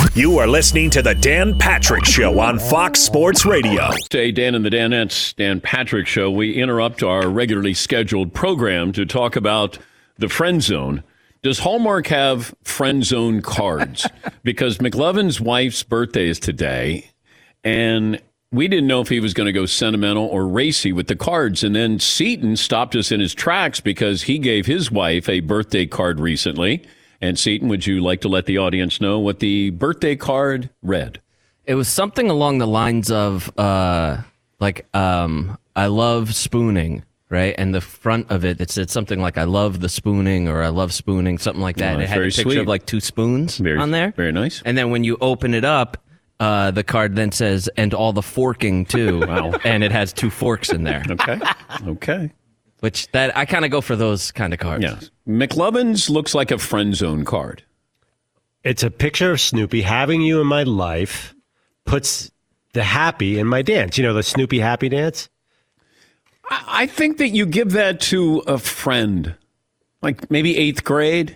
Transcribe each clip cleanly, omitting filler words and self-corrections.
You are listening to the Dan Patrick Show on Fox Sports Radio. Today, Dan and the Danettes, Dan Patrick Show, we interrupt our regularly scheduled program to talk about the friend zone. Does Hallmark have friend zone cards? Because McLovin's wife's birthday is today, and we didn't know if he was going to go sentimental or racy with the cards. And then Seton stopped us in his tracks because he gave his wife a birthday card recently. And Seton, would you like to let the audience know what the birthday card read? It was something along the lines of, I love spooning, right? And the front of it said something like, I love the spooning, or I love spooning, something like that. Oh, and it had a picture sweet. of like two spoons on there. Very nice. And then when you open it up, the card then says, and all the forking too. Wow. And it has two forks in there. Okay. Which that I kind of go for those kind of cards. Yes. McLovin's looks like a friend zone card. It's a picture of Snoopy. Having you in my life puts the happy in my dance. You know, the Snoopy happy dance? I think that you give that to a friend, like maybe 8th grade.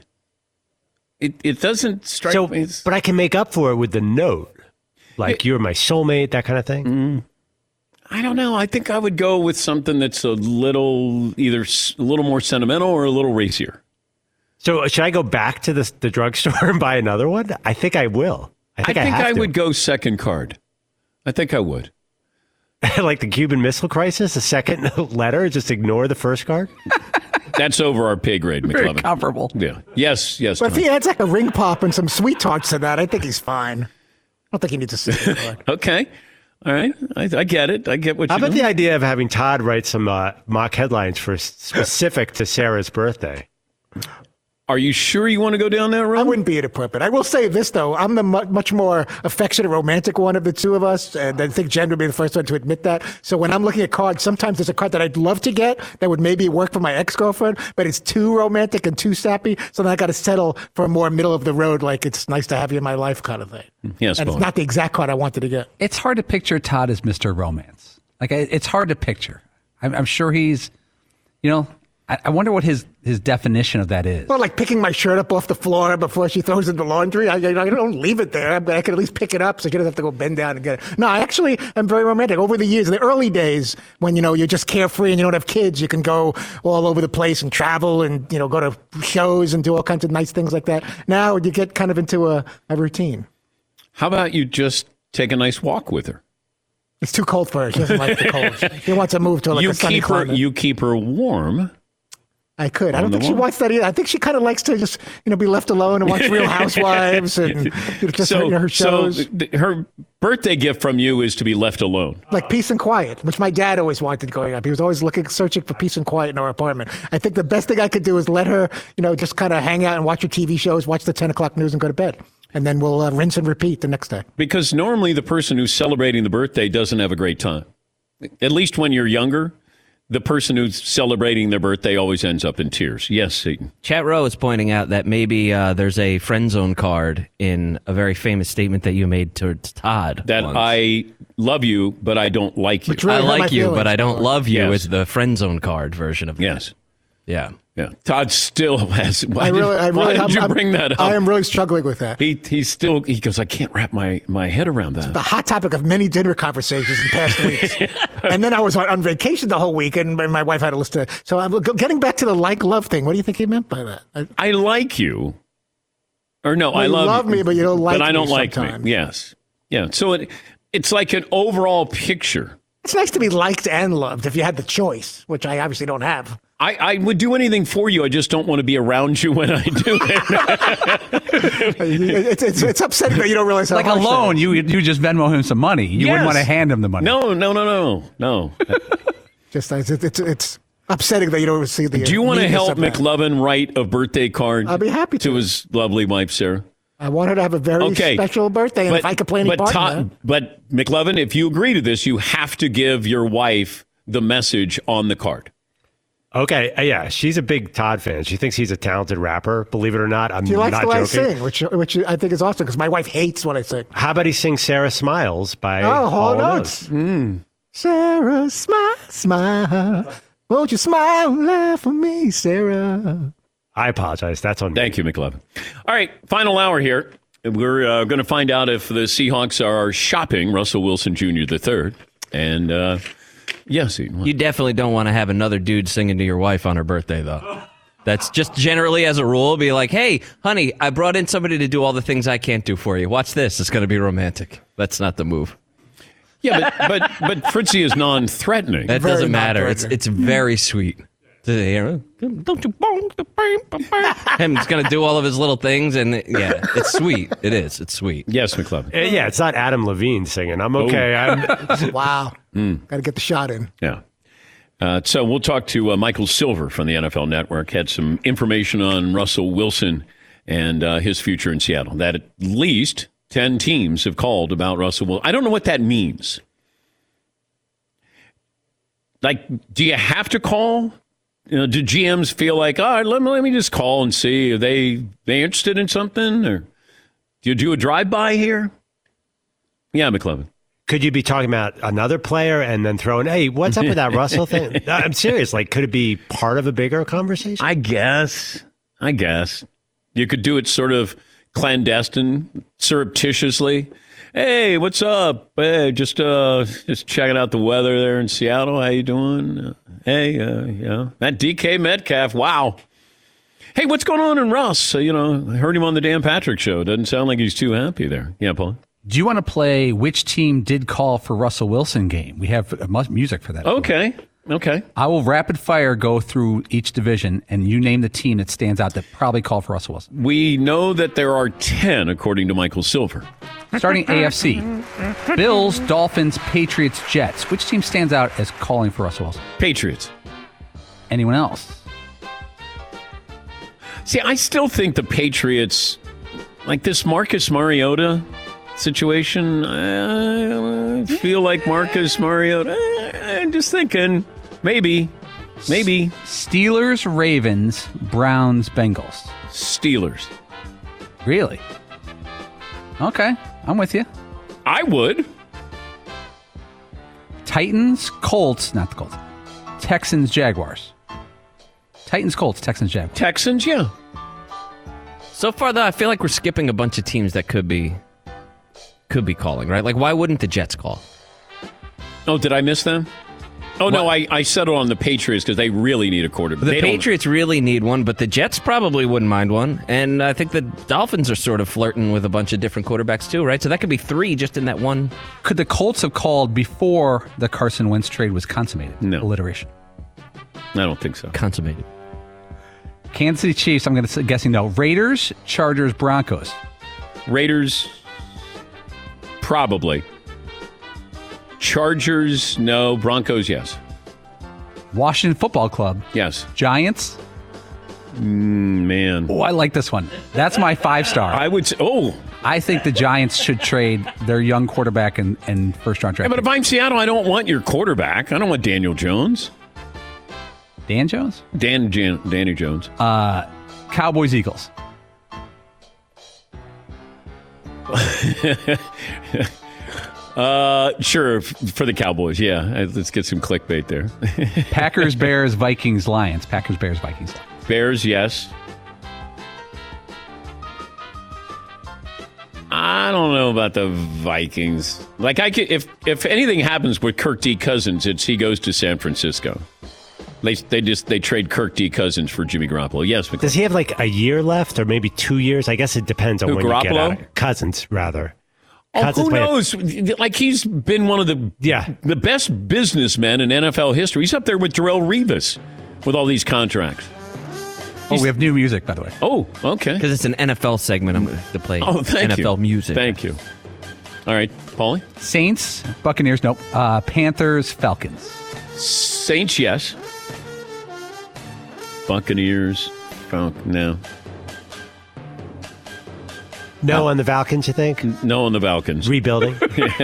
It doesn't strike me. But I can make up for it with the note. Like, you're my soulmate, that kind of thing. I don't know. I think I would go with something that's either a little more sentimental or a little racier. So should I go back to the drugstore and buy another one? I think I will. I think I would go second card. I think I would. Like the Cuban Missile Crisis, the second letter, just ignore the first card? That's over our pay grade, McLovin. Very comparable. Yeah. Yes. But if he adds like a ring pop and some sweet tarts to that, I think he's fine. I don't think he needs a second card. Okay. All right. I get it. I get what How you're about doing. the idea of having Todd write some mock headlines for specific to Sarah's birthday? Are you sure you want to go down that road? I wouldn't be inappropriate. I will say this, though. I'm the much more affectionate, romantic one of the two of us. And I think Jen would be the first one to admit that. So when I'm looking at cards, sometimes there's a card that I'd love to get that would maybe work for my ex-girlfriend, but it's too romantic and too sappy. So then I got to settle for a more middle of the road, like it's nice to have you in my life kind of thing. Yes, and it's not the exact card I wanted to get. It's hard to picture Todd as Mr. Romance. Like, it's hard to picture. I'm sure he's, I wonder what his definition of that is. Well, like picking my shirt up off the floor before she throws it in the laundry. I don't leave it there. I can at least pick it up so she doesn't have to go bend down and get it. No, I actually am very romantic. Over the years, in the early days, when, you're just carefree and you don't have kids, you can go all over the place and travel and, go to shows and do all kinds of nice things like that. Now you get kind of into a routine. How about you just take a nice walk with her? It's too cold for her. She doesn't like the cold. She wants to move to a sunny climate. You keep her warm. I could. I don't think she wants that either. I think she kind of likes to just, be left alone and watch Real Housewives and just her shows. So her birthday gift from you is to be left alone. Like peace and quiet, which my dad always wanted growing up. He was always searching for peace and quiet in our apartment. I think the best thing I could do is let her, just kind of hang out and watch her TV shows, watch the 10 o'clock news and go to bed. And then we'll rinse and repeat the next day. Because normally the person who's celebrating the birthday doesn't have a great time. At least when you're younger. The person who's celebrating their birthday always ends up in tears. Yes, Seton. Chat Row is pointing out that maybe there's a friend zone card in a very famous statement that you made towards Todd. That once. I love you, but I don't like you. Really I like you, but I don't love you is the friend zone card version of that. Yes. Yeah. Yeah. Todd still has. Why did you bring that up? I am really struggling with that. He goes, I can't wrap my head around that. It's the hot topic of many dinner conversations in past weeks. And then I was on vacation the whole week, and my wife had to listen to. So I'm getting back to the like-love thing. What do you think he meant by that? I like you. Or no, I love me, but you don't like me. But I don't like sometimes. me. Yes. Yeah. So it's like an overall picture. It's nice to be liked and loved if you had the choice, which I obviously don't have. I would do anything for you. I just don't want to be around you when I do it. It's upsetting that you don't realize how like a loan. You just Venmo him some money. You wouldn't want to hand him the money. No. Just it's upsetting that you don't see the. Do you want to help McLovin write a birthday card? I'll be happy to his lovely wife, Sarah. I want her to have a very special birthday, and if I could play any part in that. But McLovin, if you agree to this, you have to give your wife the message on the card. Okay, yeah, she's a big Todd fan. She thinks he's a talented rapper. Believe it or not, I'm not joking. She likes the way I sing, which I think is awesome because my wife hates when I sing. How about he sings "Sarah Smiles" by Hall & Oates? Sarah, smile, won't you smile and laugh for me, Sarah? I apologize. That's on me. Thank you, McLovin. All right, final hour here. We're going to find out if the Seahawks are shopping Russell Wilson Jr. III. And, yes. You definitely don't want to have another dude singing to your wife on her birthday, though. That's just generally as a rule. Be like, hey, honey, I brought in somebody to do all the things I can't do for you. Watch this. It's going to be romantic. That's not the move. Yeah, but Fritzy is non-threatening. That doesn't matter. It's very sweet. Don't you? Him, he's going to do all of his little things, and it's sweet. It is. It's sweet. Yes, McLovin. Yeah, it's not Adam Levine singing. I'm okay. Wow. Got to get the shot in. Yeah. So we'll talk to Michael Silver from the NFL Network. Had some information on Russell Wilson and his future in Seattle. That at least 10 teams have called about Russell Wilson. I don't know what that means. Like, do you have to call? Do GMs feel like, all right, let me just call and see, are they interested in something? Or do you do a drive-by here? Yeah, McLovin. Could you be talking about another player and then throwing, hey, what's up with that Russell thing? I'm serious. Like, could it be part of a bigger conversation? I guess. You could do it sort of clandestine, surreptitiously. Hey, what's up? Hey, just checking out the weather there in Seattle. How you doing? Hey, that DK Metcalf. Wow. Hey, what's going on in Russ? I heard him on the Dan Patrick Show. Doesn't sound like he's too happy there. Yeah, Paul? Do you want to play which team did call for Russell Wilson game? We have music for that. Okay. I will rapid fire go through each division, and you name the team that stands out that probably called for Russell Wilson. We know that there are 10, according to Michael Silver. Starting AFC. Bills, Dolphins, Patriots, Jets. Which team stands out as calling for Russell Wilson? Patriots. Anyone else? See, I still think the Patriots, like this Marcus Mariota situation, I feel like Marcus Mariota, I'm just thinking, maybe. Steelers, Ravens, Browns, Bengals. Steelers. Really? Okay, I'm with you. I would. Titans, Colts, not the Colts. Texans, Jaguars. Titans, Colts, Texans, Jaguars. Texans, yeah. So far, though, I feel like we're skipping a bunch of teams that could be calling, right? Like, why wouldn't the Jets call? Oh, did I miss them? Oh, no, I settled on the Patriots because they really need a quarterback. The Patriots really need one, but the Jets probably wouldn't mind one. And I think the Dolphins are sort of flirting with a bunch of different quarterbacks too, right? So that could be 3 just in that one. Could the Colts have called before the Carson Wentz trade was consummated? No. Alliteration. I don't think so. Consummated. Kansas City Chiefs, I'm guessing no. Raiders, Chargers, Broncos. Raiders, probably. Chargers, no. Broncos, yes. Washington Football Club. Yes. Giants. Man. Oh, I like this one. That's my 5-star. I would say, I think the Giants should trade their young quarterback and first-round draft. Yeah, but if I'm Seattle, I don't want your quarterback. I don't want Daniel Jones. Dan Jones? Danny Jones. Cowboys, Eagles. Sure, for the Cowboys, yeah. Let's get some clickbait there. Packers, Bears, Vikings, Lions. Packers, Bears, Vikings, Lions. Bears, yes. I don't know about the Vikings. Like, if anything happens with Kirk D. Cousins, he goes to San Francisco. They trade Kirk D. Cousins for Jimmy Garoppolo. Yes. Does he have like a year left or maybe 2 years? I guess it depends on when Garoppolo? you get out of it. Cousins, rather. Who knows? Like, he's been one of the best businessmen in NFL history. He's up there with Darrelle Revis with all these contracts. We have new music, by the way. Oh, okay. Because it's an NFL segment. I'm going to play NFL music. Thank you. All right, Paulie? Saints, Buccaneers, nope. Panthers, Falcons. Saints, yes. Buccaneers, no. No on the Falcons, you think? No on the Falcons. Rebuilding?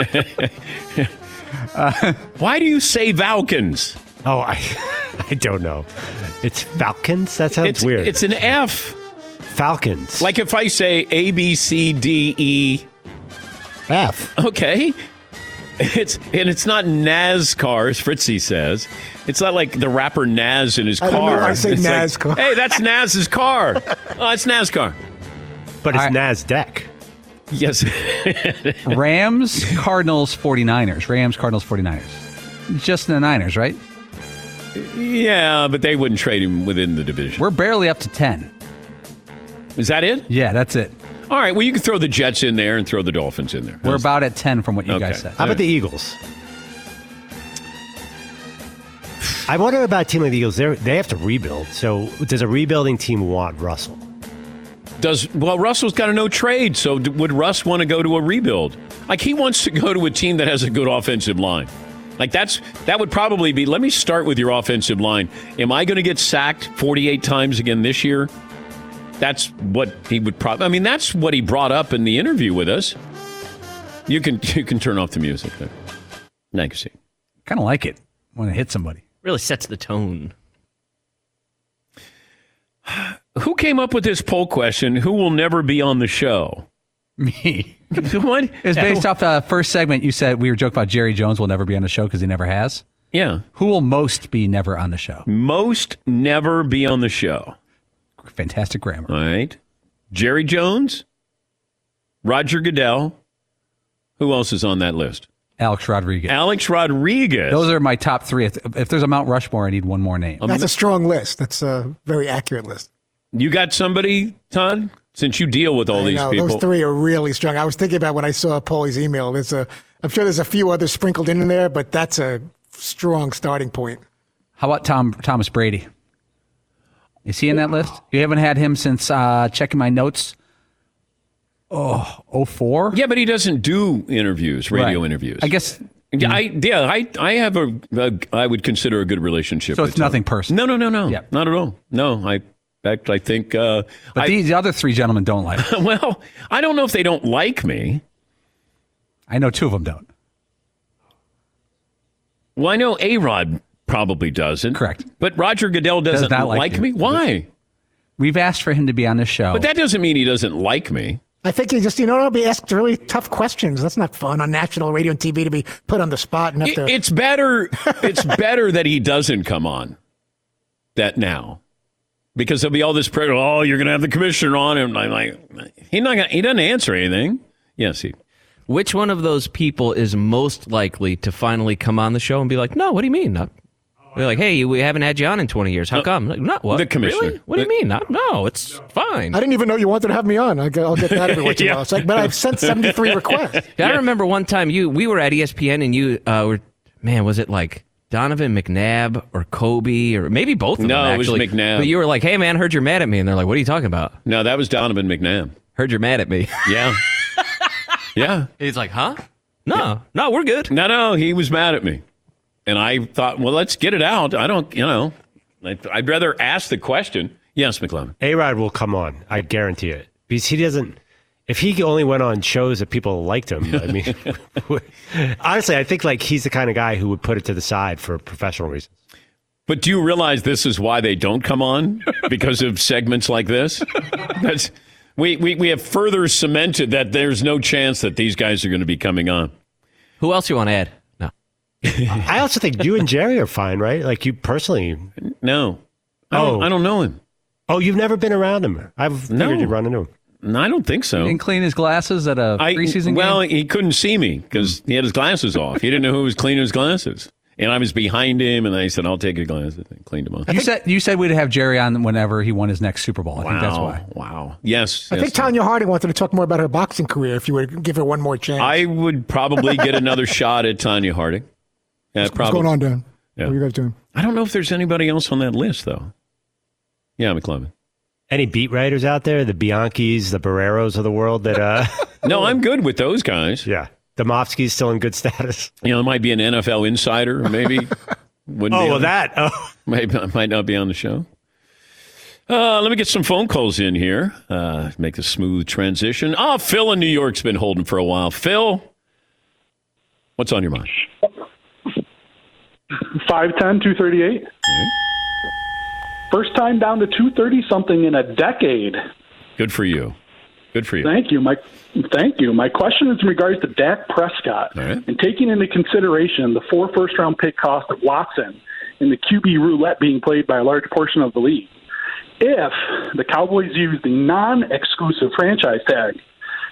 Why do you say Falcons? Oh, I don't know. It's Falcons? That sounds weird. It's an F. Falcons. Like if I say A, B, C, D, E. F. Okay. It's not NASCAR, as Fritzy says. It's not like the rapper Nas in his car. I don't know why I say it's NASCAR. Like, hey, that's Nas's car. Oh, it's NASCAR. But it's NASDAQ. Yes. Rams, Cardinals, 49ers. Rams, Cardinals, 49ers. Just the Niners, right? Yeah, but they wouldn't trade him within the division. We're barely up to 10. Is that it? Yeah, that's it. All right, well, you can throw the Jets in there and throw the Dolphins in there. We're about at 10 from what you guys said. How about the Eagles? I wonder about a team like the Eagles. They have to rebuild. So does a rebuilding team want Russell? Russell's got a no trade, so would Russ want to go to a rebuild? Like, he wants to go to a team that has a good offensive line. Like, that would probably be, let me start with your offensive line. Am I going to get sacked 48 times again this year? That's what he would probably, I mean, that's what he brought up in the interview with us. You can turn off the music there. Thanks. Kind of like it when it hits somebody. Really sets the tone. Who came up with this poll question? Who will never be on the show? Me. What? It's based off the first segment. You said we were joking about Jerry Jones will never be on the show because he never has. Yeah. Who will most be never on the show? Most never be on the show. Fantastic grammar. All right. Jerry Jones, Roger Goodell. Who else is on that list? Alex Rodriguez. Alex Rodriguez. Those are my top three. If there's a Mount Rushmore, I need one more name. That's a strong list. That's a very accurate list. You got somebody, Todd? Since you deal with all these people. Those three are really strong. I was thinking about when I saw Paulie's email. I'm sure there's a few others sprinkled in there, but that's a strong starting point. How about Thomas Brady? Is he in that list? You haven't had him since checking my notes. 04? Yeah, but he doesn't do interviews, radio Right. interviews. I guess. I have I would consider a good relationship. So with it's nothing him. personal. No, Yeah. not at all. No, in fact, I think. But these other three gentlemen don't like it. Well, I don't know if they don't like me. I know two of them don't. Well, I know A-Rod probably doesn't. Correct. But Roger Goodell doesn't not like you. me. Why? We've asked for him to be on this show. But that doesn't mean he doesn't like me. I think you just, don't be asked really tough questions. That's not fun on national radio and TV to be put on the spot and have to. It's better. It's better that he doesn't come on. That now, because there'll be all this pressure. Oh, you're going to have the commissioner on, and I'm like, he doesn't answer anything. Yes, he. Which one of those people is most likely to finally come on the show and be like, no, what do you mean? They're like, hey, we haven't had you on in 20 years. How come? Like, not what? The commissioner. Really? What do you mean? No, it's fine. I didn't even know you wanted to have me on. I'll get that every once in a while. It's like, but I've sent 73 requests. I remember one time we were at ESPN and you were, was it like Donovan McNabb or Kobe or maybe both of them, actually. No, it was McNabb. But you were like, hey, man, heard you're mad at me. And they're like, what are you talking about? No, that was Donovan McNabb. Heard you're mad at me. Yeah. Yeah. He's like, huh? No, we're good. No, he was mad at me. And I thought, well, let's get it out. I don't, I'd rather ask the question. Yes, McLovin. A-Rod will come on. I guarantee it. Because he doesn't, if he only went on shows that people liked him, I mean, honestly, I think like he's the kind of guy who would put it to the side for professional reasons. But do you realize this is why they don't come on? Because of segments like this? We have further cemented that there's no chance that these guys are going to be coming on. Who else you want to add? No. I also think you and Jerry are fine, right? Like you personally. No. I don't know him. Oh, you've never been around him. I've figured you'd run into him. No, I don't think so. Didn't clean his glasses at a preseason game? Well, he couldn't see me because he had his glasses off. He didn't know who was cleaning his glasses. And I was behind him, and I said, I'll take your glasses. And cleaned them off. You said we'd have Jerry on whenever he won his next Super Bowl. I think that's why. Wow. Yes. I think Tanya Harding wanted to talk more about her boxing career if you would give her one more chance. I would probably get another shot at Tanya Harding. What's going on, Dan? Yeah. What are you guys doing? I don't know if there's anybody else on that list, though. Yeah, McLovin. Any beat writers out there? The Bianchis, the Barreros of the world that... No, I'm good with those guys. Yeah. Domofsky's still in good status. There might be an NFL insider, maybe. Maybe I might not be on the show. Let me get some phone calls in here. Make a smooth transition. Phil in New York's been holding for a while. Phil, what's on your mind? 5'10", 238. First time down to 230-something in a decade. Good for you. Good for you. Thank you. My question is in regards to Dak Prescott and taking into consideration the 4 first-round pick cost of Watson and the QB roulette being played by a large portion of the league. If the Cowboys use the non-exclusive franchise tag,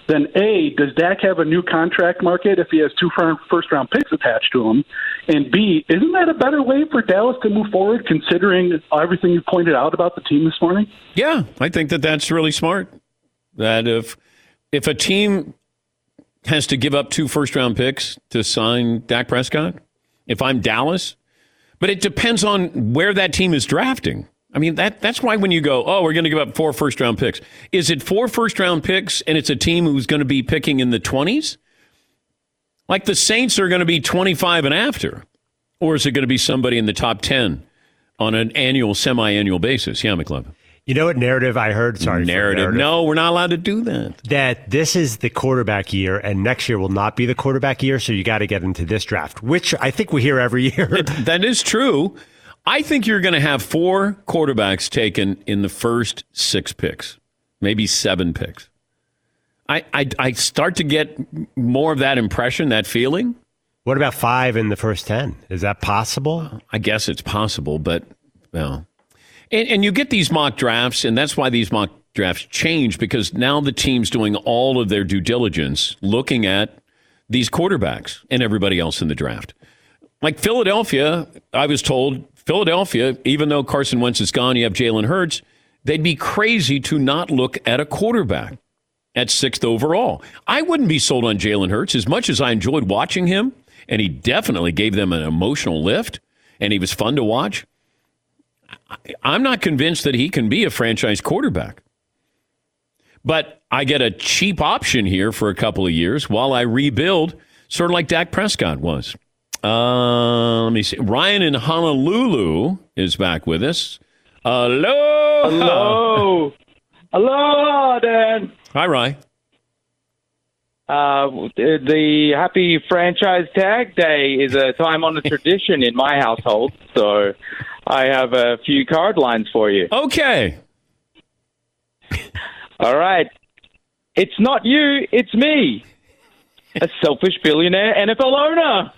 then A, does Dak have a new contract market if he has 2 first-round picks attached to him? And B, isn't that a better way for Dallas to move forward, considering everything you pointed out about the team this morning? Yeah, I think that's really smart. That if a team has to give up 2 first-round picks to sign Dak Prescott, if I'm Dallas, but it depends on where that team is drafting. I mean, that's why when you go, oh, we're going to give up 4 first-round picks. Is it 4 first-round picks and it's a team who's going to be picking in the 20s? Like the Saints are going to be 25 and after. Or is it going to be somebody in the top 10 on an annual, semi-annual basis? Yeah, McLovin. You know what narrative I heard? Sorry. Narrative. No, we're not allowed to do that. That this is the quarterback year and next year will not be the quarterback year, so you got to get into this draft, which I think we hear every year. That is true. I think you're going to have 4 quarterbacks taken in the first 6 picks, maybe 7 picks. I start to get more of that impression, that feeling. What about 5 in the first 10? Is that possible? I guess it's possible, but no. And you get these mock drafts, and that's why these mock drafts change, because now the team's doing all of their due diligence looking at these quarterbacks and everybody else in the draft. Like Philadelphia, I was told, even though Carson Wentz is gone, you have Jalen Hurts, they'd be crazy to not look at a quarterback at 6th overall. I wouldn't be sold on Jalen Hurts as much as I enjoyed watching him, and he definitely gave them an emotional lift, and he was fun to watch. I'm not convinced that he can be a franchise quarterback. But I get a cheap option here for a couple of years while I rebuild, sort of like Dak Prescott was. Let me see. Ryan in Honolulu is back with us. Hello, Dan. Hi, Ryan. The Happy Franchise Tag Day is a time-honored tradition in my household, so I have a few card lines for you. Okay. All right. It's not you, it's me, a selfish billionaire NFL owner.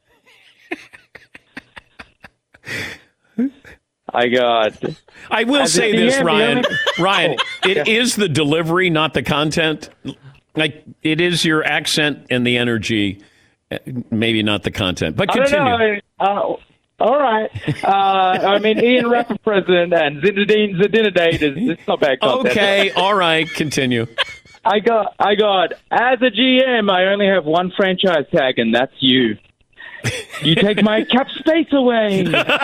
I will say this, Ryan. Ryan, it is the delivery, not the content. Like, it is your accent and the energy, maybe not the content. But continue. I don't know. All right. I mean, Ian Rapper president and Zinedine Zidane. It's not bad content. Okay. All right. Continue. I got. As a GM, I only have one franchise tag, and that's you. You take my cap space away.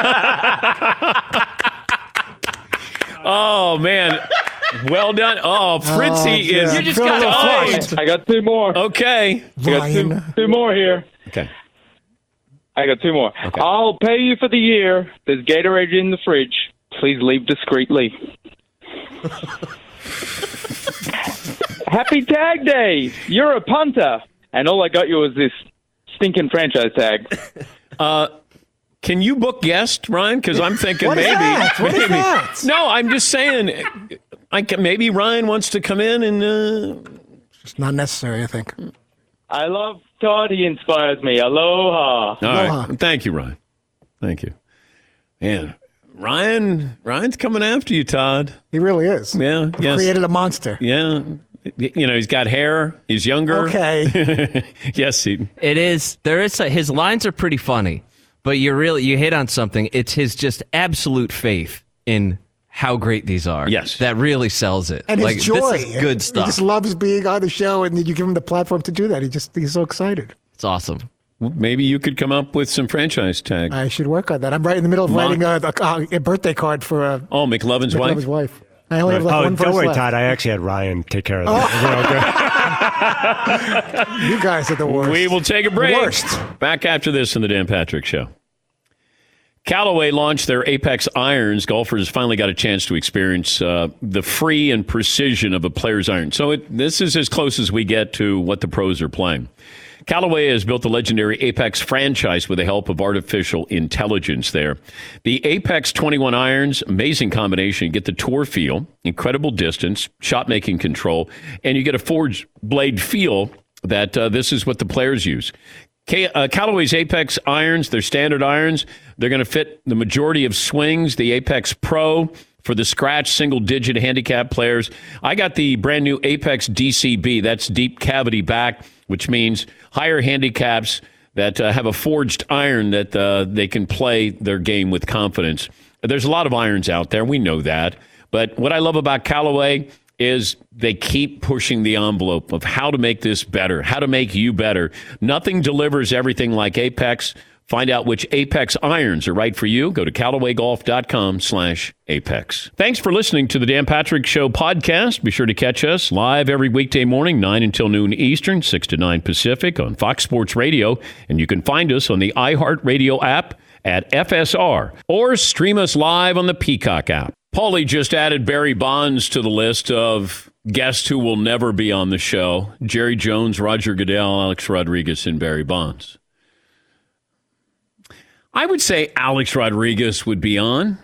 Oh man. Well done. Oh, Fritzy is. You just got I got 2 more. Okay. I got two more here. Okay. I got 2 more. Okay. I'll pay you for the year. There's Gatorade in the fridge. Please leave discreetly. Happy Tag Day. You're a punter. And all I got you was this stinking franchise tag. Can you book guests, Ryan? Because I'm thinking What is that? No, I'm just saying. Maybe Ryan wants to come in and. It's not necessary, I think. I love Todd. He inspires me. Aloha. All right. Thank you, Ryan. Thank you. Man, Ryan's coming after you, Todd. He really is. Yeah. Yes. Created a monster. Yeah. You know, he's got hair. He's younger. Okay. Yes, Seton. It is. His lines are pretty funny, but you hit on something. It's his just absolute faith in how great these are. Yes. That really sells it. And his joy. This is good stuff. He just loves being on the show, and you give him the platform to do that. He's so excited. It's awesome. Maybe you could come up with some franchise tag. I should work on that. I'm right in the middle of writing a birthday card for McLovin's wife. I only have one verse don't worry, left. Todd. I actually had Ryan take care of that. You guys are the worst. We will take a break. Worst. Back after this in the Dan Patrick Show. Callaway launched their Apex irons. Golfers finally got a chance to experience the free and precision of a player's iron. So this is as close as we get to what the pros are playing. Callaway has built the legendary Apex franchise with the help of artificial intelligence there. The Apex 21 irons, amazing combination. You get the tour feel, incredible distance, shot-making control, and you get a forged blade feel that this is what the players use. Callaway's Apex irons, they're standard irons. They're going to fit the majority of swings. The Apex Pro for the scratch single-digit handicap players. I got the brand new Apex DCB. That's deep cavity back, which means higher handicaps that have a forged iron that they can play their game with confidence. There's a lot of irons out there. We know that. But what I love about Callaway is they keep pushing the envelope of how to make this better, how to make you better. Nothing delivers everything like Apex. Find out which Apex irons are right for you. Go to CallawayGolf.com/Apex. Thanks for listening to the Dan Patrick Show podcast. Be sure to catch us live every weekday morning, 9 until noon Eastern, 6 to 9 Pacific on Fox Sports Radio. And you can find us on the iHeartRadio app at FSR or stream us live on the Peacock app. Paulie just added Barry Bonds to the list of guests who will never be on the show. Jerry Jones, Roger Goodell, Alex Rodriguez, and Barry Bonds. I would say Alex Rodriguez would be on.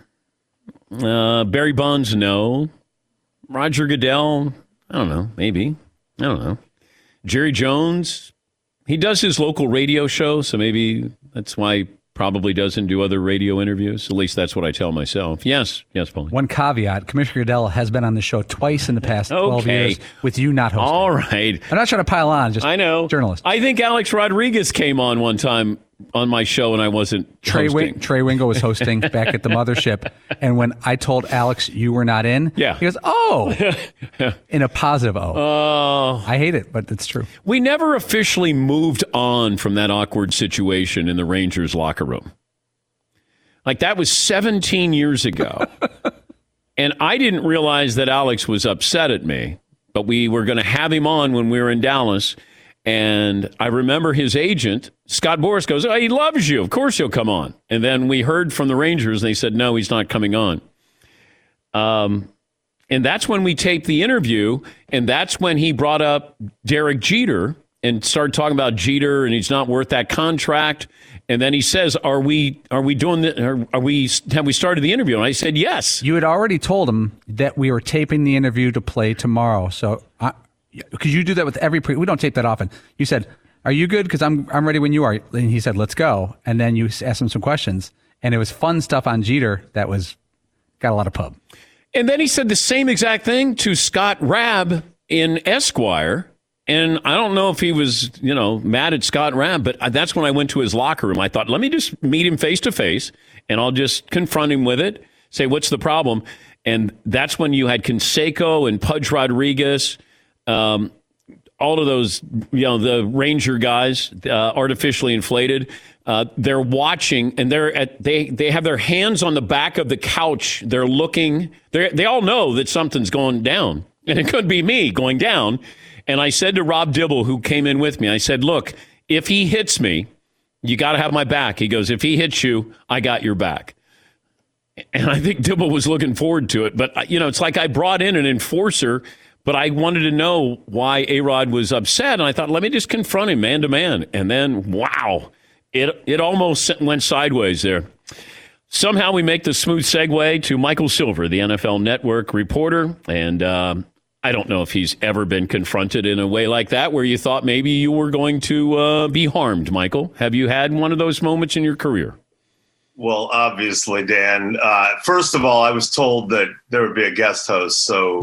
Barry Bonds, no. Roger Goodell, I don't know, maybe. I don't know. Jerry Jones, he does his local radio show, so maybe that's why he probably doesn't do other radio interviews. At least that's what I tell myself. Yes, Paulie. One caveat, Commissioner Goodell has been on the show twice in the past 12 years with you not hosting. All right. I'm not trying to pile on, just I know. Journalist. I think Alex Rodriguez came on one time on my show and I wasn't hosting. Trey Wingo was hosting back at the mothership, and when I told Alex you were not in, he goes, "Oh," in a positive "oh." I hate it, but it's true. We never officially moved on from that awkward situation in the Rangers locker room. Like, that was 17 years ago. And I didn't realize that Alex was upset at me, but we were going to have him on when we were in Dallas. And I remember his agent, Scott Boras, goes, "Oh, he loves you. Of course he'll come on." And then we heard from the Rangers, and they said, "No, he's not coming on." And that's when we taped the interview, and that's when he brought up Derek Jeter and started talking about Jeter, and he's not worth that contract. And then he says, "Are we doing that? Have we started the interview?" And I said, "Yes." You had already told him that we were taping the interview to play tomorrow, so. Because you do that with we don't tape that often. You said, "Are you good? Because I'm ready when you are." And he said, "Let's go." And then you asked him some questions, and it was fun stuff on Jeter that got a lot of pub. And then he said the same exact thing to Scott Rabb in Esquire. And I don't know if he was, mad at Scott Rabb, but that's when I went to his locker room. I thought, let me just meet him face to face, and I'll just confront him with it, say, "What's the problem?" And that's when you had Canseco and Pudge Rodriguez. All of those, the Ranger guys, artificially inflated, they're watching, and they have their hands on the back of the couch. They're looking. They all know that something's going down, and it could be me going down. And I said to Rob Dibble, who came in with me, I said, "Look, if he hits me, you got to have my back." He goes, "If he hits you, I got your back." And I think Dibble was looking forward to it. But, it's like I brought in an enforcer. But I wanted to know why A-Rod was upset, and I thought, let me just confront him man to man. And then, wow, it almost went sideways there. Somehow we make the smooth segue to Michael Silver, the NFL Network reporter. And I don't know if he's ever been confronted in a way like that where you thought maybe you were going to be harmed, Michael. Have you had one of those moments in your career? Well, obviously, Dan. First of all, I was told that there would be a guest host, so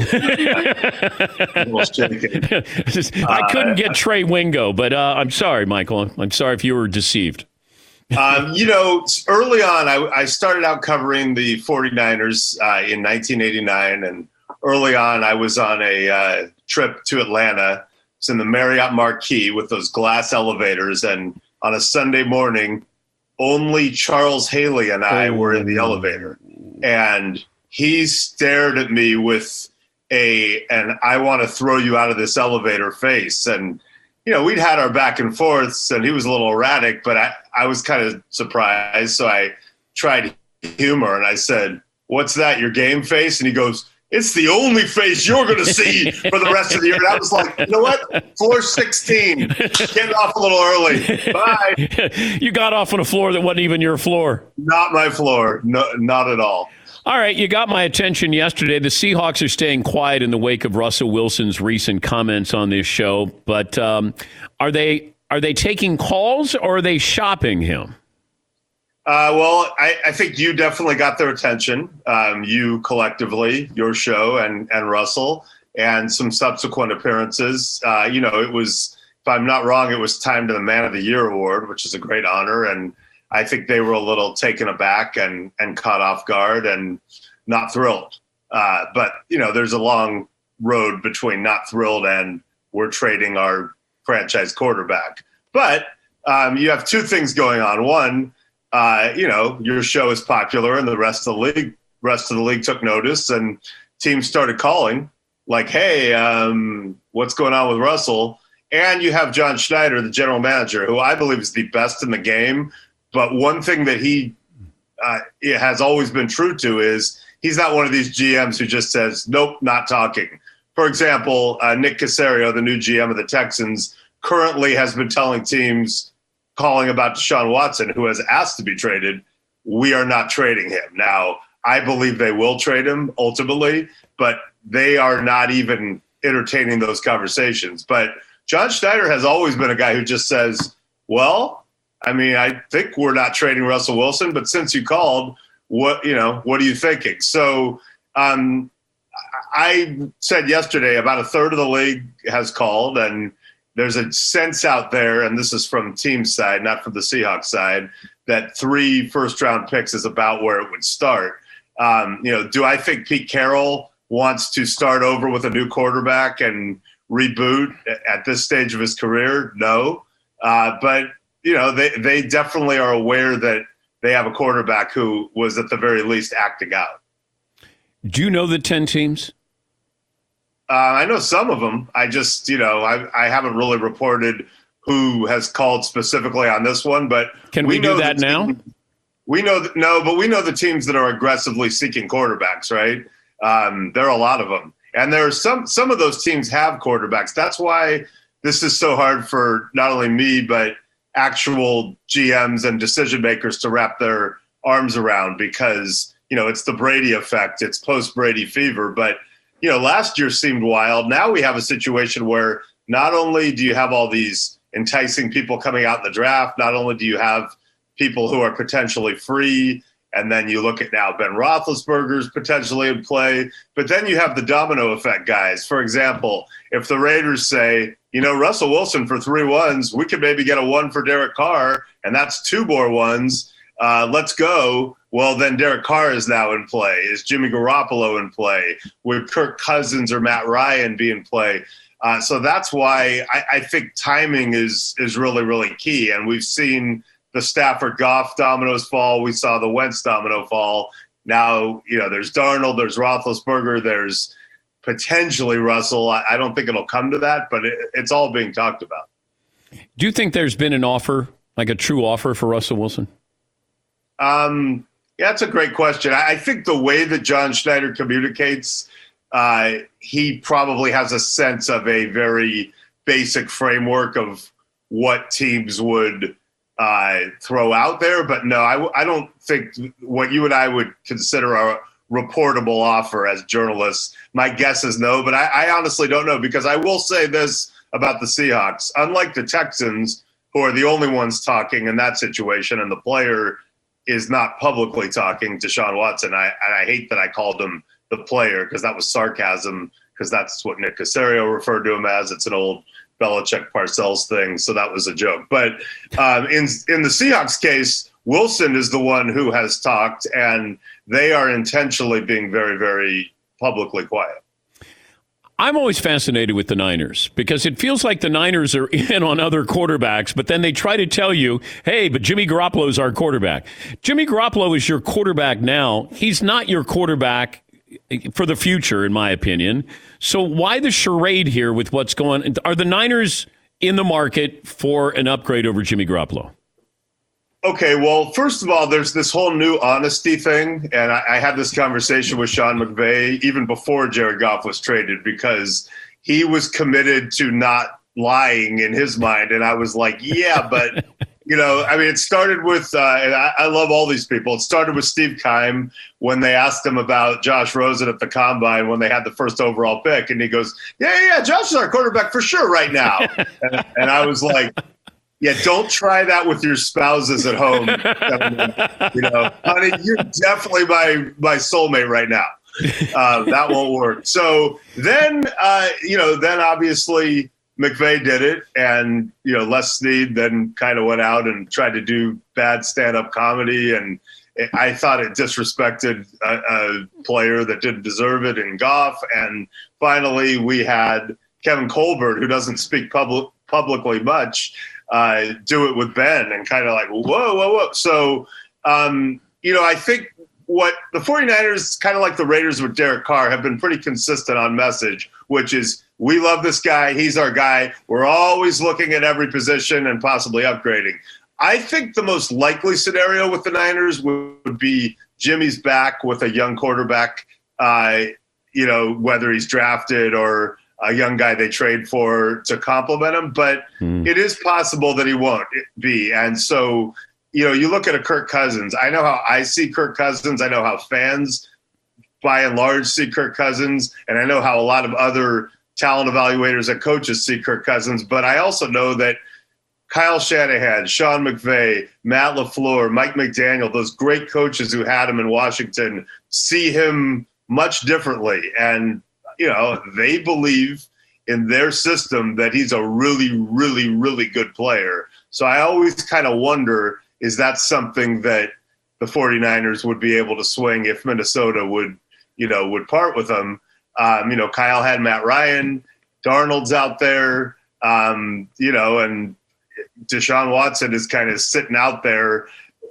I was shaking. I couldn't get Trey Wingo, but I'm sorry, Michael. I'm sorry if you were deceived. Early on, I started out covering the 49ers in 1989, and early on, I was on a trip to Atlanta. It's in the Marriott Marquis with those glass elevators, and on a Sunday morning, only Charles Haley and I were in the elevator, and he stared at me with and I want to throw you out of this elevator face. And, we'd had our back and forths, and he was a little erratic, but I was kind of surprised. So I tried humor, and I said, "What's that, your game face?" And he goes, "It's the only face you're going to see for the rest of the year." And I was like, you know what? Floor 16. Getting off a little early. Bye. You got off on a floor that wasn't even your floor. Not my floor. No, not at all. All right, you got my attention yesterday. The Seahawks are staying quiet in the wake of Russell Wilson's recent comments on this show. But are they taking calls, or are they shopping him? Well, I think you definitely got their attention. You collectively, your show and Russell, and some subsequent appearances. It was, if I'm not wrong, it was timed to the Man of the Year award, which is a great honor. And I think they were a little taken aback and caught off guard and not thrilled. But there's a long road between not thrilled and we're trading our franchise quarterback. But you have two things going on. One, your show is popular and the rest of the league took notice and teams started calling like, hey, what's going on with Russell? And you have John Schneider, the general manager, who I believe is the best in the game. But one thing that he has always been true to is he's not one of these GMs who just says, nope, not talking. For example, Nick Caserio, the new GM of the Texans, currently has been telling teams calling about Deshaun Watson, who has asked to be traded, we are not trading him. Now, I believe they will trade him ultimately, but they are not even entertaining those conversations. But John Schneider has always been a guy who just says, well, I think we're not trading Russell Wilson, but since you called, what are you thinking? So I said yesterday about a third of the league has called, and there's a sense out there, and this is from team side, not from the Seahawks side, that 3 first-round picks is about where it would start. Do I think Pete Carroll wants to start over with a new quarterback and reboot at this stage of his career? No. But, they definitely are aware that they have a quarterback who was at the very least acting out. Do you know the 10 teams? I know some of them. I just, I haven't really reported who has called specifically on this one, but can we do that now? We know that, no, but we know the teams that are aggressively seeking quarterbacks, right? There are a lot of them. And there are some of those teams have quarterbacks. That's why this is so hard for not only me, but actual GMs and decision makers to wrap their arms around, because, it's the Brady effect. It's post-Brady fever. But, last year seemed wild. Now we have a situation where not only do you have all these enticing people coming out in the draft, not only do you have people who are potentially free, and then you look at now Ben Roethlisberger's potentially in play, but then you have the domino effect guys. For example, if the Raiders say, Russell Wilson for 3 ones, we could maybe get a 1 for Derek Carr, and that's 2 more ones. Let's go. Well, then Derek Carr is now in play. Is Jimmy Garoppolo in play? Would Kirk Cousins or Matt Ryan be in play? So that's why I think timing is really, really key. And we've seen the Stafford Goff dominoes fall. We saw the Wentz domino fall. Now, there's Darnold, there's Roethlisberger, there's potentially Russell. I don't think it'll come to that, but it's all being talked about. Do you think there's been an offer, like a true offer for Russell Wilson? Yeah, that's a great question. I think the way that John Schneider communicates, he probably has a sense of a very basic framework of what teams would throw out there. But no, I don't think what you and I would consider a reportable offer as journalists. My guess is no, but I honestly don't know, because I will say this about the Seahawks. Unlike the Texans, who are the only ones talking in that situation, and the player is not publicly talking, Deshaun Watson. I hate that I called him the player, because that was sarcasm, because that's what Nick Caserio referred to him as. It's an old Belichick Parcells thing, so that was a joke. But in the Seahawks case, Wilson is the one who has talked, and they are intentionally being very, very publicly quiet. I'm always fascinated with the Niners, because it feels like the Niners are in on other quarterbacks, but then they try to tell you, hey, but Jimmy Garoppolo is our quarterback. Jimmy Garoppolo is your quarterback now. He's not your quarterback for the future, in my opinion. So why the charade here with what's going on? Are the Niners in the market for an upgrade over Jimmy Garoppolo? Okay, well, first of all, there's this whole new honesty thing, and I had this conversation with Sean McVay even before Jared Goff was traded, because he was committed to not lying in his mind, and I was like, yeah, but, it started with, and I love all these people, it started with Steve Keim when they asked him about Josh Rosen at the Combine when they had the first overall pick, and he goes, yeah, Josh is our quarterback for sure right now, and I was like, Yeah, don't try that with your spouses at home. Honey, you're definitely my soulmate right now. That won't work. So then, then obviously McVay did it, and Les Snead then kind of went out and tried to do bad stand-up comedy, and I thought it disrespected a player that didn't deserve it in Goff. And finally, we had Kevin Colbert, who doesn't speak publicly much, do it with Ben, and kind of like, whoa. So, I think what the 49ers, kind of like the Raiders with Derek Carr, have been pretty consistent on message, which is, we love this guy. He's our guy. We're always looking at every position and possibly upgrading. I think the most likely scenario with the Niners would be Jimmy's back with a young quarterback, whether he's drafted or a young guy they trade for to complement him. But it is possible that he won't be. And so, you look at a Kirk Cousins. I know how I see Kirk Cousins. I know how fans, by and large, see Kirk Cousins. And I know how a lot of other talent evaluators and coaches see Kirk Cousins. But I also know that Kyle Shanahan, Sean McVay, Matt LaFleur, Mike McDaniel, those great coaches who had him in Washington, see him much differently. And, they believe in their system that he's a really, really, really good player. So I always kind of wonder, is that something that the 49ers would be able to swing if Minnesota would part with him? Kyle had Matt Ryan, Darnold's out there, and Deshaun Watson is kind of sitting out there.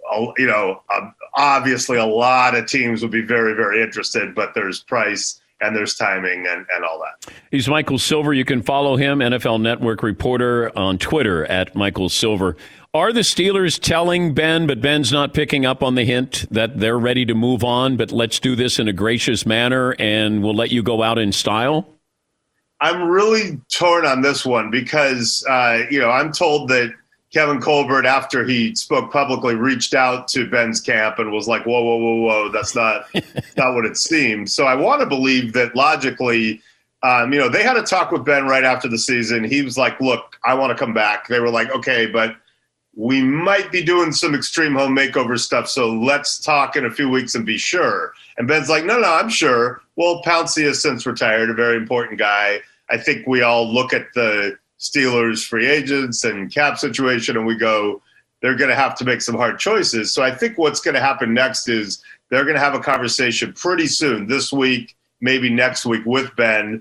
Obviously a lot of teams would be very, very interested, but there's price and there's timing and all that. He's Michael Silver. You can follow him, NFL Network reporter, on Twitter at Michael Silver. Are the Steelers telling Ben, but Ben's not picking up on the hint, that they're ready to move on, but let's do this in a gracious manner and we'll let you go out in style? I'm really torn on this one because, I'm told that Kevin Colbert, after he spoke publicly, reached out to Ben's camp and was like, whoa, that's not what it seemed. So I want to believe that logically, they had a talk with Ben right after the season. He was like, look, I want to come back. They were like, okay, but we might be doing some extreme home makeover stuff, so let's talk in a few weeks and be sure. And Ben's like, no, I'm sure. Well, Pouncey has since retired, a very important guy. I think we all look at the Steelers free agents and cap situation and we go, they're going to have to make some hard choices. So I think what's going to happen next is they're going to have a conversation pretty soon, this week, maybe next week, with Ben.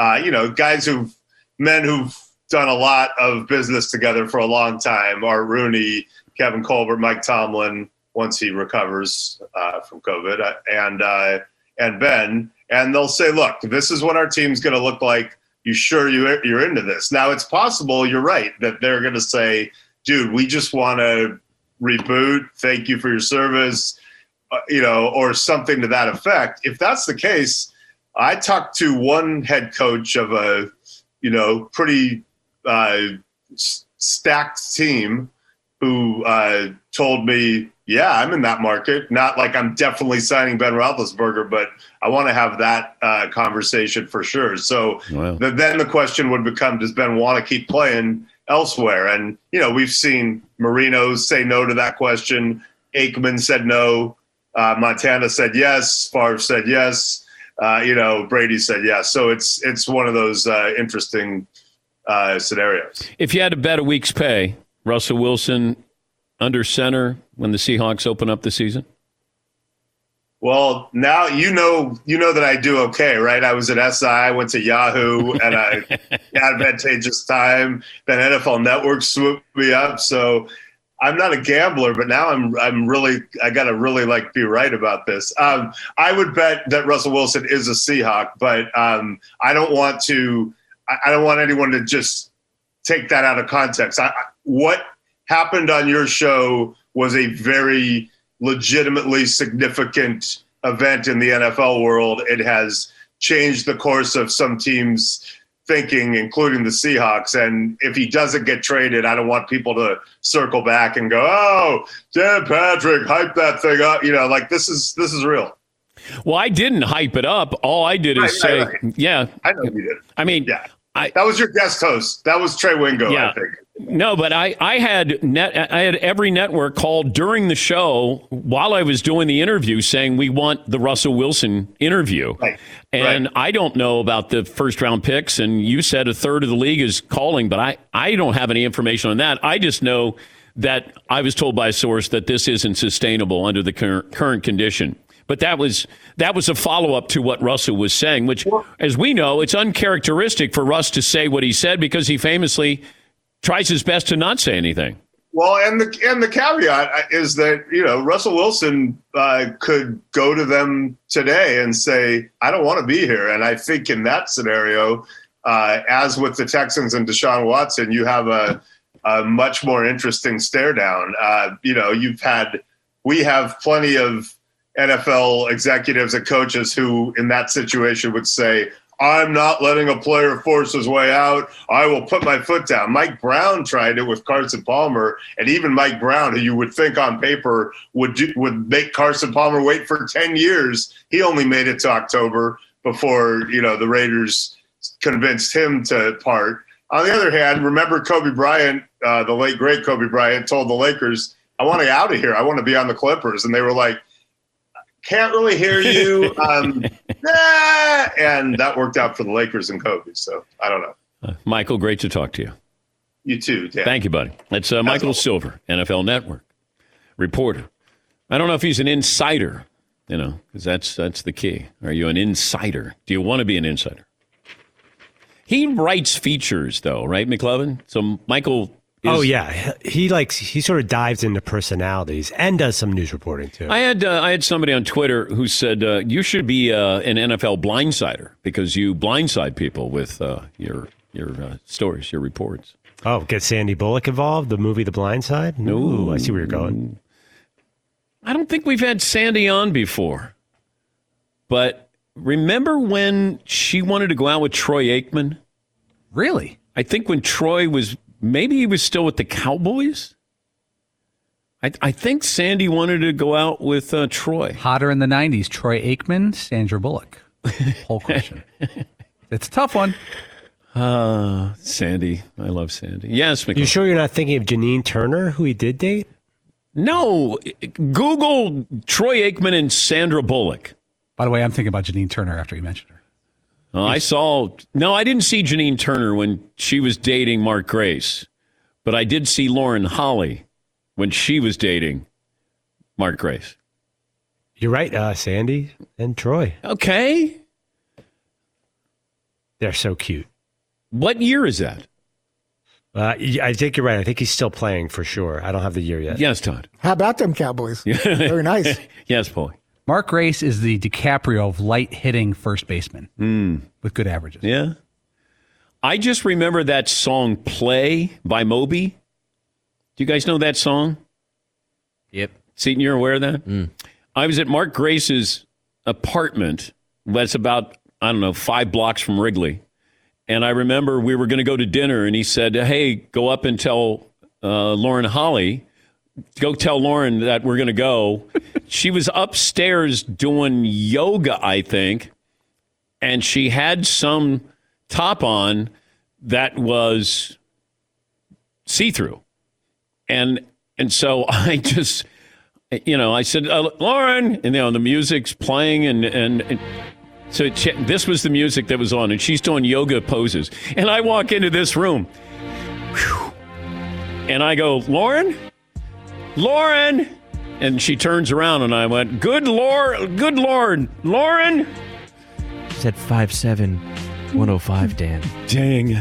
Men who've done a lot of business together for a long time, Art Rooney, Kevin Colbert, Mike Tomlin, once he recovers from COVID, and Ben. And they'll say, look, this is what our team's going to look like. You sure you're into this? Now, it's possible, you're right, that they're going to say, dude, we just want to reboot. Thank you for your service, or something to that effect. If that's the case, I talked to one head coach of a, pretty stacked team who told me, yeah, I'm in that market. Not like I'm definitely signing Ben Roethlisberger, but I want to have that conversation for sure. So then the question would become, does Ben want to keep playing elsewhere? And, we've seen Marino say no to that question. Aikman said no. Montana said yes. Favre said yes. Brady said yes. So it's one of those interesting scenarios. If you had to bet a week's pay, Russell Wilson under center when the Seahawks open up the season? Well, now you know that I do okay, right? I was at SI, I went to Yahoo, and I advantageous time. Then NFL Network swooped me up. So I'm not a gambler, but now I got to really be right about this. I would bet that Russell Wilson is a Seahawk, but I don't want anyone to just take that out of context. What happened on your show was a very legitimately significant event in the NFL world. It has changed the course of some teams' thinking, including the Seahawks. And if he doesn't get traded, I don't want people to circle back and go, oh, Dan Patrick, hype that thing up. This is real. Well, I didn't hype it up. All I did is say, right. Yeah. I know you did. I mean, yeah. That was your guest host. That was Trey Wingo, I think. No, but I had every network called during the show while I was doing the interview saying we want the Russell Wilson interview. Right. And I don't know about the first round picks, and you said a third of the league is calling, but I don't have any information on that. I just know that I was told by a source that this isn't sustainable under the current condition. But that was a follow-up to what Russell was saying, which, as we know, it's uncharacteristic for Russ to say what he said because he famously tries his best to not say anything. Well, and the caveat is that, Russell Wilson could go to them today and say, I don't want to be here. And I think in that scenario, as with the Texans and Deshaun Watson, you have a much more interesting stare down. We have plenty of NFL executives and coaches who in that situation would say, I'm not letting a player force his way out. I will put my foot down. Mike Brown tried it with Carson Palmer, and even Mike Brown, who you would think on paper would make Carson Palmer wait for 10 years, he only made it to October before, the Raiders convinced him to part. On the other hand, remember Kobe Bryant, the late, great Kobe Bryant, told the Lakers, I want to get out of here. I want to be on the Clippers. And they were like, can't really hear you. And that worked out for the Lakers and Kobe. So I don't know. Michael, great to talk to you. You too, Dan. Thank you, buddy. That's Michael Silver, NFL Network reporter. I don't know if he's an insider, because that's the key. Are you an insider? Do you want to be an insider? He writes features, though, right, McLovin? So Michael. Oh yeah, he sort of dives into personalities and does some news reporting too. I had somebody on Twitter who said you should be an NFL blindsider because you blindside people with your stories, your reports. Oh, get Sandy Bullock involved? The movie The Blind Side? No, ooh, I see where you're going. I don't think we've had Sandy on before, but remember when she wanted to go out with Troy Aikman? Really? I think when Troy was. Maybe he was still with the Cowboys. I think Sandy wanted to go out with Troy. Hotter in the 90s, Troy Aikman, Sandra Bullock. Whole question. It's a tough one. Sandy. I love Sandy. Yes, You sure you're not thinking of Janine Turner, who he did date? No. Google Troy Aikman and Sandra Bullock. By the way, I'm thinking about Janine Turner after you mentioned her. I didn't see Janine Turner when she was dating Mark Grace, but I did see Lauren Holly when she was dating Mark Grace. You're right, Sandy and Troy. Okay. They're so cute. What year is that? I think you're right. I think he's still playing for sure. I don't have the year yet. Yes, Todd. How about them Cowboys? Very nice. Yes, Paul. Mark Grace is the DiCaprio of light-hitting first baseman with good averages. Yeah. I just remember that song Play by Moby. Do you guys know that song? Yep. Seton, you're aware of that? I was at Mark Grace's apartment. That's about, 5 blocks from Wrigley. And I remember we were going to go to dinner, and he said, hey, go up and tell Lauren Holly. Go tell Lauren that we're going to go. She was upstairs doing yoga, I think, and she had some top on that was see-through. And so I just, I said, Lauren, and the music's playing, and so this was the music that was on, and she's doing yoga poses. And I walk into this room, and I go, Lauren? And she turns around and I went, good Lord, Lauren. She said 5'7", 105, Dan. Dang.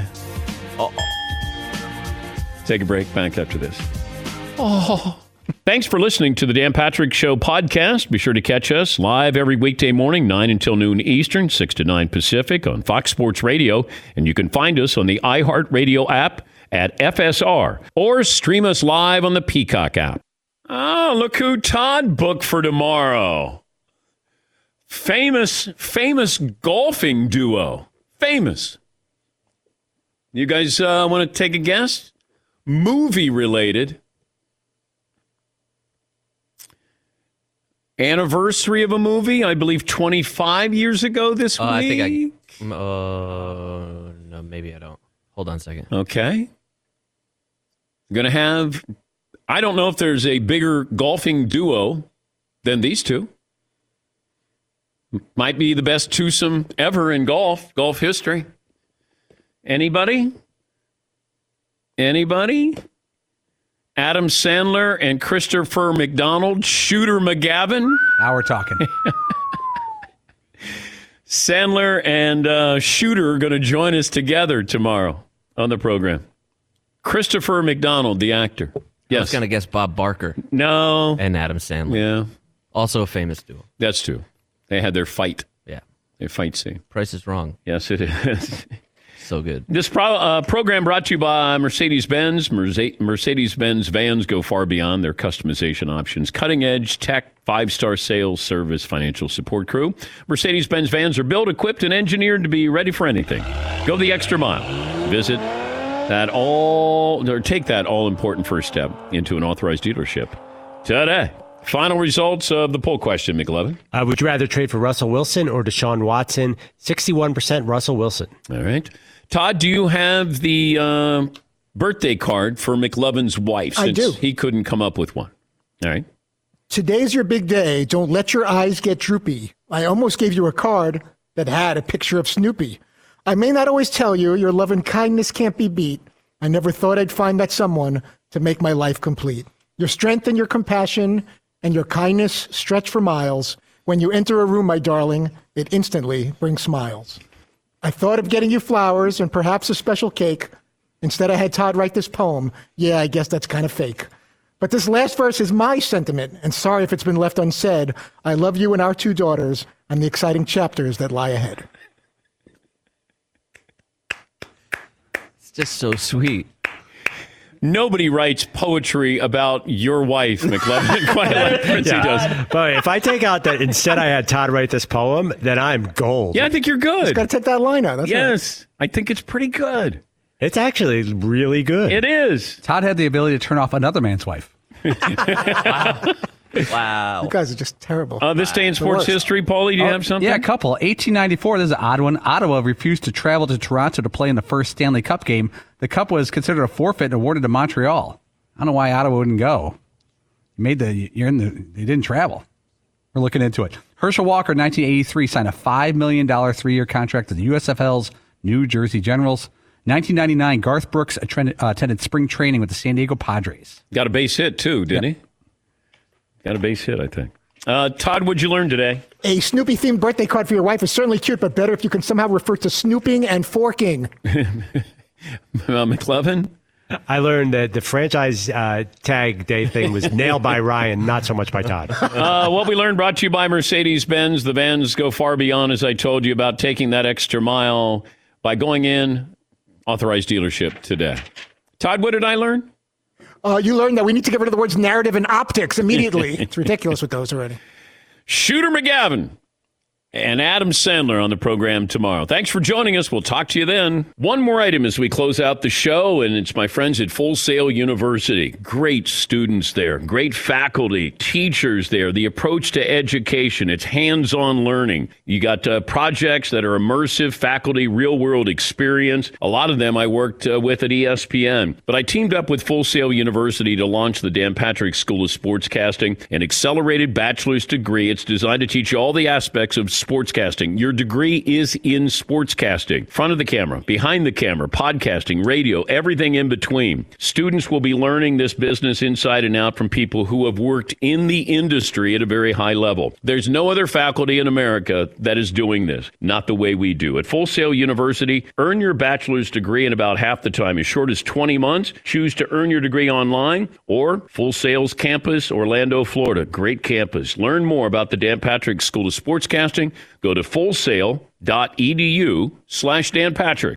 Take a break, back after this. Thanks for listening to the Dan Patrick Show podcast. Be sure to catch us live every weekday morning, 9 until noon Eastern, 6 to 9 Pacific on Fox Sports Radio. And you can find us on the iHeartRadio app at FSR or stream us live on the Peacock app. Oh, look who Todd booked for tomorrow. Famous golfing duo. Famous. You guys want to take a guess? Movie related. Anniversary of a movie, I believe 25 years ago this week. I think Maybe I don't. Hold on a second. Okay. Going to have, I don't know if there's a bigger golfing duo than these two. Might be the best twosome ever in golf history. Anybody? Adam Sandler and Christopher McDonald, Shooter McGavin. Now we're talking. Sandler and Shooter are going to join us together tomorrow on the program. Christopher McDonald, the actor. Yes. I was going to guess Bob Barker. No. And Adam Sandler. Yeah. Also a famous duo. That's true. They had their fight. Yeah. Their fight scene. Price is Wrong. Yes, it is. So good. This program brought to you by Mercedes-Benz. Mercedes-Benz vans go far beyond their customization options. Cutting-edge tech, 5-star sales, service, financial support crew. Mercedes-Benz vans are built, equipped, and engineered to be ready for anything. Go the extra mile. Visit take that all-important first step into an authorized dealership today. Final results of the poll question, McLovin. Would you rather trade for Russell Wilson or Deshaun Watson? 61% Russell Wilson. All right. Todd, do you have the birthday card for McLovin's wife? I do. He couldn't come up with one. All right. Today's your big day. Don't let your eyes get droopy. I almost gave you a card that had a picture of Snoopy. I may not always tell you your love and kindness can't be beat. I never thought I'd find that someone to make my life complete. Your strength and your compassion and your kindness stretch for miles. When you enter a room, my darling, it instantly brings smiles. I thought of getting you flowers and perhaps a special cake. Instead, I had Todd write this poem. Yeah, I guess that's kind of fake. But this last verse is my sentiment, and sorry if it's been left unsaid. I love you and our 2 daughters and the exciting chapters that lie ahead. It's just so sweet. Nobody writes poetry about your wife, McLovin, quite like Fritzy does. But if I take out that instead I had Todd write this poem, then I'm gold. Yeah, I think you're good. Just got to take that line out. That's yes, I think it's pretty good. It's actually really good. It is. Todd had the ability to turn off another man's wife. Wow. You guys are just terrible. This day in sports history, Paulie, do you have something? Yeah, a couple. 1894, this is an odd one. Ottawa refused to travel to Toronto to play in the first Stanley Cup game. The cup was considered a forfeit and awarded to Montreal. I don't know why Ottawa wouldn't go. They didn't travel. We're looking into it. Herschel Walker, 1983, signed a $5 million 3-year contract to the USFL's New Jersey Generals. 1999, Garth Brooks attended spring training with the San Diego Padres. Got a base hit, too, didn't he? Got a base hit, I think. Todd, what'd you learn today? A Snoopy-themed birthday card for your wife is certainly cute, but better if you can somehow refer to snooping and forking. McLovin? I learned that the franchise tag day thing was nailed by Ryan, not so much by Todd. What we learned brought to you by Mercedes-Benz. The vans go far beyond, as I told you, about taking that extra mile by going in authorized dealership today. Todd, what did I learn? You learned that we need to get rid of the words narrative and optics immediately. It's ridiculous with those already. Shooter McGavin and Adam Sandler on the program tomorrow. Thanks for joining us. We'll talk to you then. One more item as we close out the show, and it's my friends at Full Sail University. Great students there, great faculty, teachers there. The approach to education, it's hands-on learning. You got projects that are immersive, faculty, real-world experience. A lot of them I worked with at ESPN. But I teamed up with Full Sail University to launch the Dan Patrick School of Sportscasting, an accelerated bachelor's degree. It's designed to teach you all the aspects of sportscasting. Your degree is in sportscasting. Front of the camera, behind the camera, podcasting, radio, everything in between. Students will be learning this business inside and out from people who have worked in the industry at a very high level. There's no other faculty in America that is doing this, not the way we do. At Full Sail University, earn your bachelor's degree in about half the time, as short as 20 months. Choose to earn your degree online or Full Sail's campus, Orlando, Florida. Great campus. Learn more about the Dan Patrick School of Sportscasting. Go to fullsail.edu/Dan Patrick.